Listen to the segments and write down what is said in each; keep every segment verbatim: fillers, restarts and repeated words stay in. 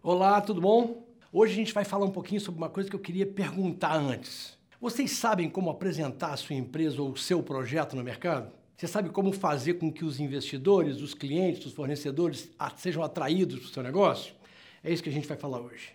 Olá, tudo bom? Hoje a gente vai falar um pouquinho sobre uma coisa que eu queria perguntar antes. Vocês sabem como apresentar a sua empresa ou o seu projeto no mercado? Você sabe como fazer com que os investidores, os clientes, os fornecedores sejam atraídos para o seu negócio? É isso que a gente vai falar hoje.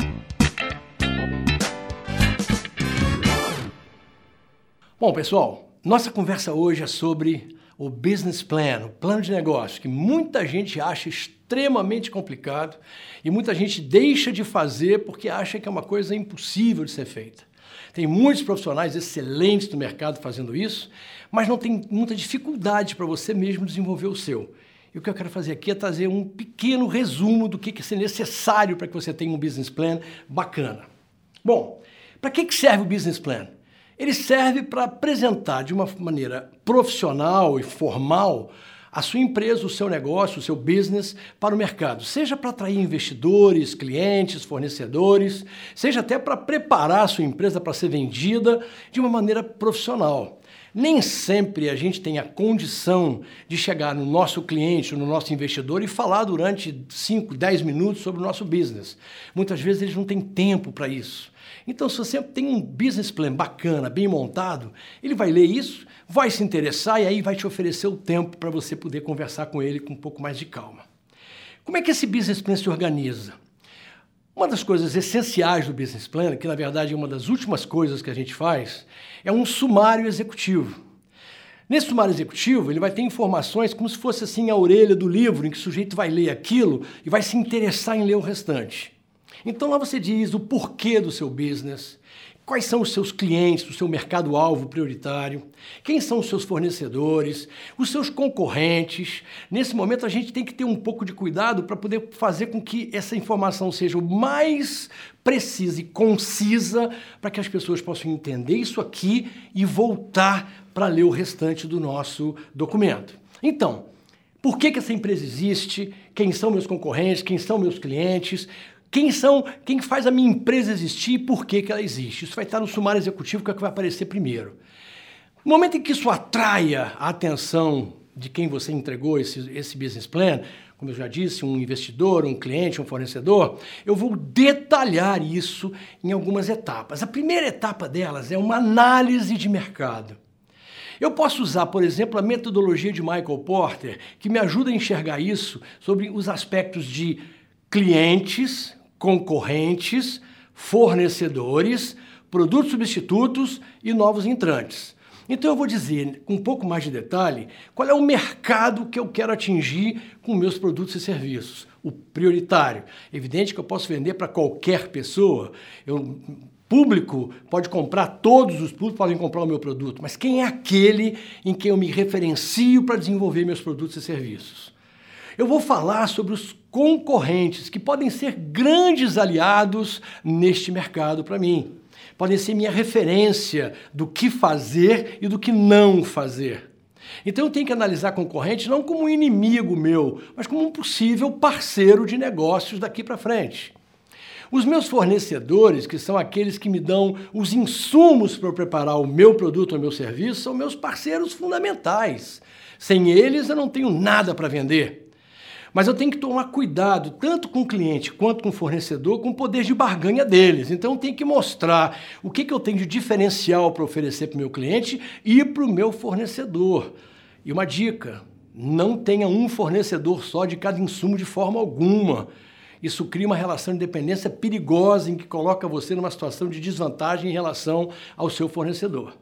Bom, pessoal, nossa conversa hoje é sobre o business plan, o plano de negócio, que muita gente acha extremamente complicado e muita gente deixa de fazer porque acha que é uma coisa impossível de ser feita. Tem muitos profissionais excelentes no mercado fazendo isso, mas não tem muita dificuldade para você mesmo desenvolver o seu. E o que eu quero fazer aqui é trazer um pequeno resumo do que é necessário para que você tenha um business plan bacana. Bom, para que serve o business plan? Ele serve para apresentar de uma maneira profissional e formal a sua empresa, o seu negócio, o seu business para o mercado. Seja para atrair investidores, clientes, fornecedores, seja até para preparar a sua empresa para ser vendida de uma maneira profissional. Nem sempre a gente tem a condição de chegar no nosso cliente, no nosso investidor e falar durante cinco, dez minutos sobre o nosso business. Muitas vezes eles não têm tempo para isso. Então, se você tem um business plan bacana, bem montado, ele vai ler isso, vai se interessar e aí vai te oferecer o tempo para você poder conversar com ele com um pouco mais de calma. Como é que esse business plan se organiza? Uma das coisas essenciais do business plan, que na verdade é uma das últimas coisas que a gente faz, é um sumário executivo. Nesse sumário executivo, ele vai ter informações como se fosse assim a orelha do livro, em que o sujeito vai ler aquilo e vai se interessar em ler o restante. Então lá você diz o porquê do seu business, quais são os seus clientes, o seu mercado-alvo prioritário, quem são os seus fornecedores, os seus concorrentes. Nesse momento a gente tem que ter um pouco de cuidado para poder fazer com que essa informação seja o mais precisa e concisa para que as pessoas possam entender isso aqui e voltar para ler o restante do nosso documento. Então, por que que essa empresa existe? Quem são meus concorrentes? Quem são meus clientes? Quem são, quem faz a minha empresa existir e por que que ela existe? Isso vai estar no sumário executivo, que é o que vai aparecer primeiro. No momento em que isso atraia a atenção de quem você entregou esse, esse business plan, como eu já disse, um investidor, um cliente, um fornecedor, eu vou detalhar isso em algumas etapas. A primeira etapa delas é uma análise de mercado. Eu posso usar, por exemplo, a metodologia de Michael Porter, que me ajuda a enxergar isso sobre os aspectos de clientes, concorrentes, fornecedores, produtos substitutos e novos entrantes. Então eu vou dizer, com um pouco mais de detalhe, qual é o mercado que eu quero atingir com meus produtos e serviços. O prioritário. Evidente que eu posso vender para qualquer pessoa. Eu, público pode comprar, todos os públicos podem comprar o meu produto, mas quem é aquele em quem eu me referencio para desenvolver meus produtos e serviços? Eu vou falar sobre os concorrentes, que podem ser grandes aliados neste mercado para mim. Podem ser minha referência do que fazer e do que não fazer. Então eu tenho que analisar concorrente não como um inimigo meu, mas como um possível parceiro de negócios daqui para frente. Os meus fornecedores, que são aqueles que me dão os insumos para eu preparar o meu produto ou o meu serviço, são meus parceiros fundamentais. Sem eles eu não tenho nada para vender. Mas eu tenho que tomar cuidado, tanto com o cliente quanto com o fornecedor, com o poder de barganha deles. Então eu tenho que mostrar o que que eu tenho de diferencial para oferecer para o meu cliente e para o meu fornecedor. E uma dica, não tenha um fornecedor só de cada insumo de forma alguma. Isso cria uma relação de dependência perigosa em que coloca você numa situação de desvantagem em relação ao seu fornecedor.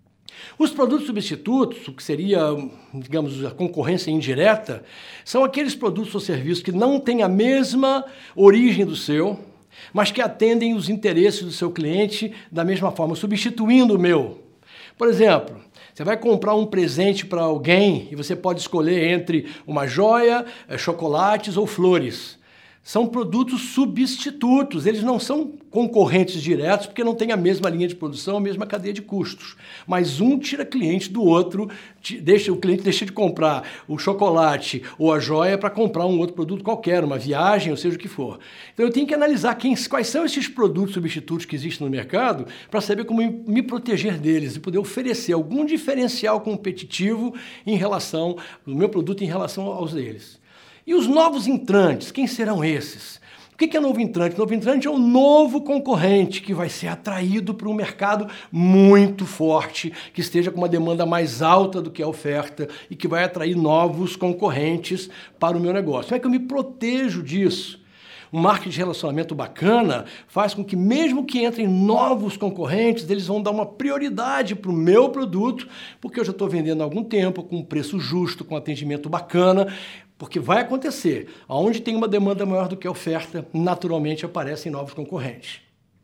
Os produtos substitutos, o que seria, digamos, a concorrência indireta, são aqueles produtos ou serviços que não têm a mesma origem do seu, mas que atendem os interesses do seu cliente da mesma forma, substituindo o meu. Por exemplo, você vai comprar um presente para alguém e você pode escolher entre uma joia, chocolates ou flores. São produtos substitutos, eles não são concorrentes diretos porque não tem a mesma linha de produção, a mesma cadeia de custos. Mas um tira cliente do outro, deixa, o cliente deixa de comprar o chocolate ou a joia para comprar um outro produto qualquer, uma viagem, ou seja o que for. Então eu tenho que analisar quem, quais são esses produtos substitutos que existem no mercado para saber como me proteger deles e poder oferecer algum diferencial competitivo em relação, do meu produto em relação aos deles. E os novos entrantes, quem serão esses? O que é novo entrante? Novo entrante é um novo concorrente que vai ser atraído para um mercado muito forte, que esteja com uma demanda mais alta do que a oferta e que vai atrair novos concorrentes para o meu negócio. Como é que eu me protejo disso? Um marketing de relacionamento bacana faz com que, mesmo que entrem novos concorrentes, eles vão dar uma prioridade para o meu produto, porque eu já estou vendendo há algum tempo, com um preço justo, com atendimento bacana, porque vai acontecer. Onde tem uma demanda maior do que a oferta, naturalmente aparecem novos concorrentes.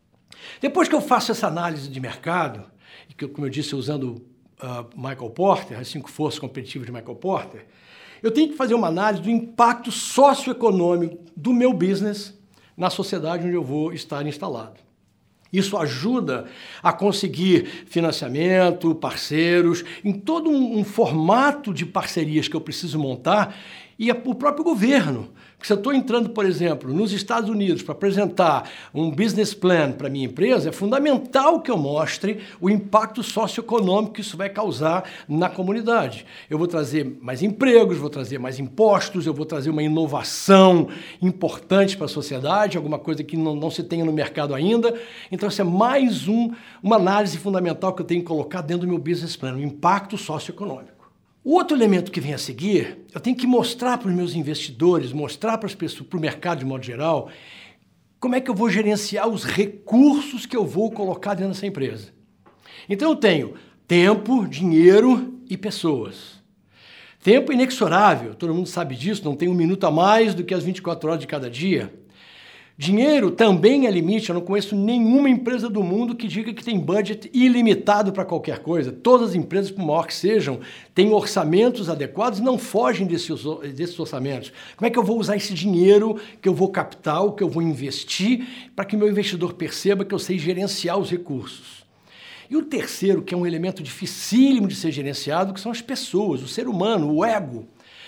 Depois que eu faço essa análise de mercado, e que, como eu disse, usando uh, Michael Porter, as cinco forças competitivas de Michael Porter, eu tenho que fazer uma análise do impacto socioeconômico do meu business na sociedade onde eu vou estar instalado. Isso ajuda a conseguir financiamento, parceiros, em todo um, um formato de parcerias que eu preciso montar, e o próprio governo. Porque se eu estou entrando, por exemplo, nos Estados Unidos para apresentar um business plan para a minha empresa, é fundamental que eu mostre o impacto socioeconômico que isso vai causar na comunidade. Eu vou trazer mais empregos, vou trazer mais impostos, eu vou trazer uma inovação importante para a sociedade, alguma coisa que não, não se tenha no mercado ainda. Então, isso é mais um, uma análise fundamental que eu tenho que colocar dentro do meu business plan, o impacto socioeconômico. O outro elemento que vem a seguir, eu tenho que mostrar para os meus investidores, mostrar para as pessoas, para o mercado de modo geral, como é que eu vou gerenciar os recursos que eu vou colocar dentro dessa empresa. Então eu tenho tempo, dinheiro e pessoas. Tempo inexorável, todo mundo sabe disso, não tem um minuto a mais do que as vinte e quatro horas de cada dia. Dinheiro também é limite, eu não conheço nenhuma empresa do mundo que diga que tem budget ilimitado para qualquer coisa. Todas as empresas, por maior que sejam, têm orçamentos adequados e não fogem desses, desses orçamentos. Como é que eu vou usar esse dinheiro que eu vou captar, o que eu vou investir, para que o meu investidor perceba que eu sei gerenciar os recursos? E o terceiro, que é um elemento dificílimo de ser gerenciado, que são as pessoas, o ser humano, o ego.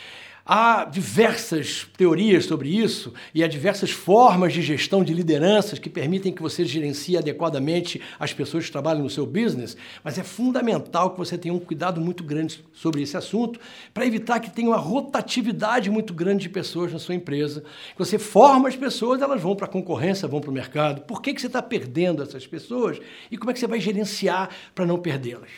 Há diversas teorias sobre isso e há diversas formas de gestão de lideranças que permitem que você gerencie adequadamente as pessoas que trabalham no seu business, mas é fundamental que você tenha um cuidado muito grande sobre esse assunto para evitar que tenha uma rotatividade muito grande de pessoas na sua empresa. Você forma as pessoas, elas vão para a concorrência, vão para o mercado. Por que que você está perdendo essas pessoas e como é que você vai gerenciar para não perdê-las?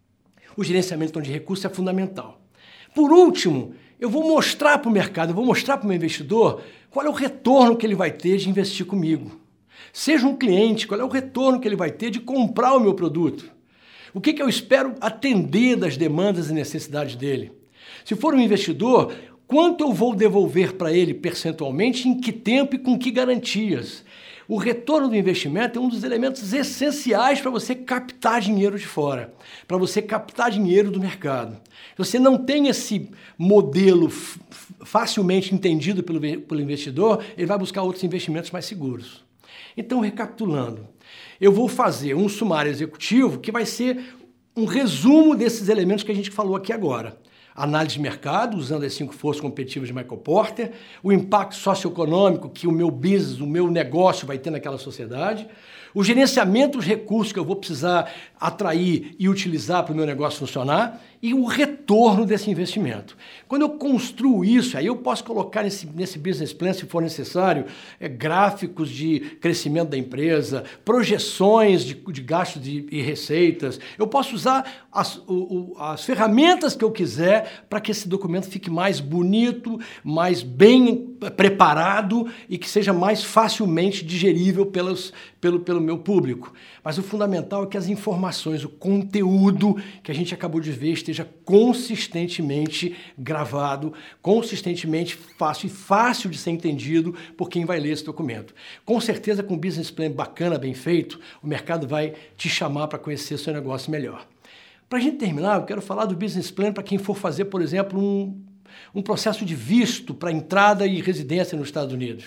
O gerenciamento então, de recursos é fundamental. Por último, eu vou mostrar para o mercado, eu vou mostrar para o meu investidor qual é o retorno que ele vai ter de investir comigo. Seja um cliente, qual é o retorno que ele vai ter de comprar o meu produto. O que que eu espero atender das demandas e necessidades dele. Se for um investidor, quanto eu vou devolver para ele percentualmente, em que tempo e com que garantias. O retorno do investimento é um dos elementos essenciais para você captar dinheiro de fora, para você captar dinheiro do mercado. Se você não tem esse modelo facilmente entendido pelo, pelo investidor, ele vai buscar outros investimentos mais seguros. Então, recapitulando, eu vou fazer um sumário executivo que vai ser um resumo desses elementos que a gente falou aqui agora. Análise de mercado, usando as cinco forças competitivas de Michael Porter, o impacto socioeconômico que o meu business, o meu negócio vai ter naquela sociedade, o gerenciamento dos recursos que eu vou precisar atrair e utilizar para o meu negócio funcionar e o retorno desse investimento. Quando eu construo isso, aí eu posso colocar nesse, nesse business plan, se for necessário, é, gráficos de crescimento da empresa, projeções de, de gastos de, e receitas. Eu posso usar as, o, o, as ferramentas que eu quiser para que esse documento fique mais bonito, mais bem preparado e que seja mais facilmente digerível pelos, pelo, pelo meu público. Mas o fundamental é que as informações, o conteúdo que a gente acabou de ver esteja consistentemente gravado, consistentemente fácil e fácil de ser entendido por quem vai ler esse documento. Com certeza, com um business plan bacana, bem feito, o mercado vai te chamar para conhecer seu negócio melhor. Para a gente terminar, eu quero falar do business plan para quem for fazer, por exemplo, um, um processo de visto para entrada e residência nos Estados Unidos.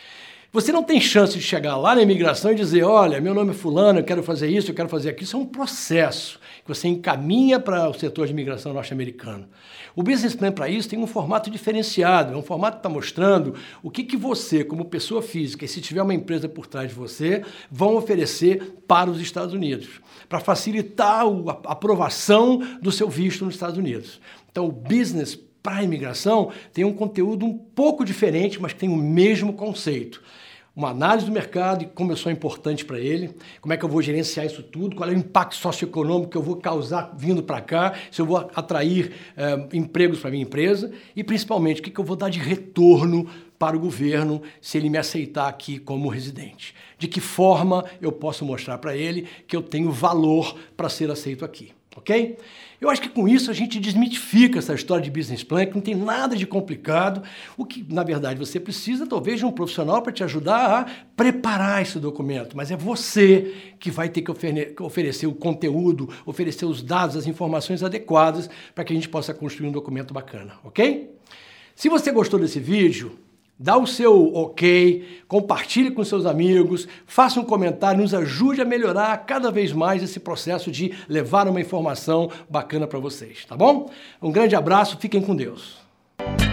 Você não tem chance de chegar lá na imigração e dizer, olha, meu nome é fulano, eu quero fazer isso, eu quero fazer aquilo. Isso é um processo que você encaminha para o setor de imigração norte-americano. O business plan para isso tem um formato diferenciado, é um formato que está mostrando o que, que você, como pessoa física, e se tiver uma empresa por trás de você, vão oferecer para os Estados Unidos, para facilitar a aprovação do seu visto nos Estados Unidos. Então, o business para a imigração tem um conteúdo um pouco diferente, mas que tem o mesmo conceito. uma análise do mercado e como eu sou importante para ele, como é que eu vou gerenciar isso tudo, qual é o impacto socioeconômico que eu vou causar vindo para cá, se eu vou atrair eh, empregos para a minha empresa e, principalmente, o que, que eu vou dar de retorno para o governo se ele me aceitar aqui como residente. De que forma eu posso mostrar para ele que eu tenho valor para ser aceito aqui, ok? Eu acho que com isso a gente desmitifica essa história de business plan, que não tem nada de complicado. O que, na verdade, você precisa, talvez, de um profissional para te ajudar a preparar esse documento. Mas é você que vai ter que ofere- oferecer o conteúdo, oferecer os dados, as informações adequadas para que a gente possa construir um documento bacana, ok? Se você gostou desse vídeo, dá o seu ok, compartilhe com seus amigos, faça um comentário, nos ajude a melhorar cada vez mais esse processo de levar uma informação bacana para vocês, tá bom? Um grande abraço, fiquem com Deus.